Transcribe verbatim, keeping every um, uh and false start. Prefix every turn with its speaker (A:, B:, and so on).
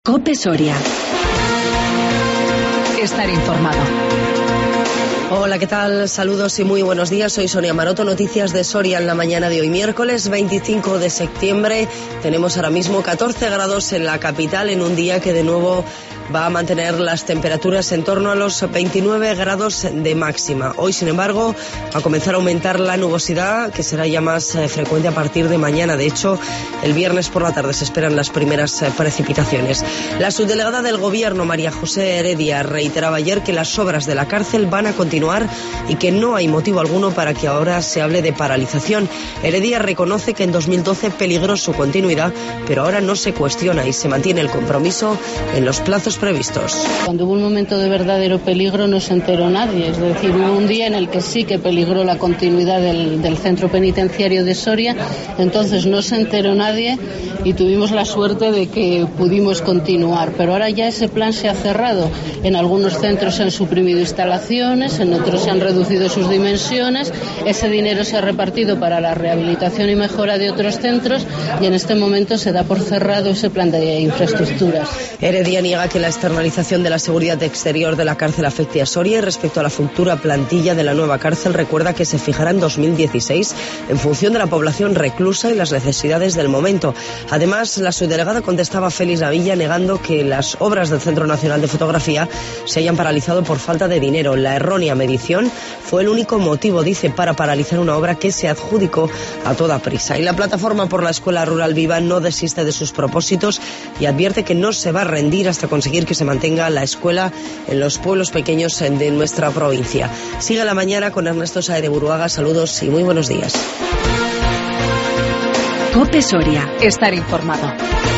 A: COPE Soria. Estar informado.
B: Hola, ¿qué tal? Saludos y muy buenos días. Soy Sonia Maroto. Noticias de Soria en la mañana de hoy, miércoles veinticinco de septiembre. Tenemos ahora mismo catorce grados en la capital, en un día que de nuevo va a mantener las temperaturas en torno a los veintinueve grados de máxima. Hoy, sin embargo, va a comenzar a aumentar la nubosidad, que será ya más eh, frecuente a partir de mañana. De hecho, el viernes por la tarde se esperan las primeras eh, precipitaciones. La subdelegada del Gobierno, María José Heredia, reiteraba ayer que las obras de la cárcel van a continuar y que no hay motivo alguno para que ahora se hable de paralización. Heredia reconoce que en dos mil doce peligró su continuidad, pero ahora no se cuestiona y se mantiene el compromiso en los plazos previstos.
C: Cuando hubo un momento de verdadero peligro no se enteró nadie, es decir, hubo un día en el que sí que peligró la continuidad del, del centro penitenciario de Soria, entonces no se enteró nadie y tuvimos la suerte de que pudimos continuar, pero ahora ya ese plan se ha cerrado. En algunos centros se han suprimido instalaciones, en otros se han reducido sus dimensiones, ese dinero se ha repartido para la rehabilitación y mejora de otros centros y en este momento se da por cerrado ese plan de infraestructuras.
B: Heredia niega que la externalización de la seguridad exterior de la cárcel afecte a Soria y respecto a la futura plantilla de la nueva cárcel recuerda que se fijará en dos mil dieciséis en función de la población reclusa y las necesidades del momento. Además, la subdelegada contestaba a Félix Lavilla negando que las obras del Centro Nacional de Fotografía se hayan paralizado por falta de dinero. La errónea medición fue el único motivo, dice, para paralizar una obra que se adjudicó a toda prisa. Y la Plataforma por la Escuela Rural Viva no desiste de sus propósitos y advierte que no se va a rendir hasta conseguir que se mantenga la escuela en los pueblos pequeños de nuestra provincia. Sigue la mañana con Ernesto Saez de Buruaga. Saludos y muy buenos días.
A: COPE Soria. Estar informado.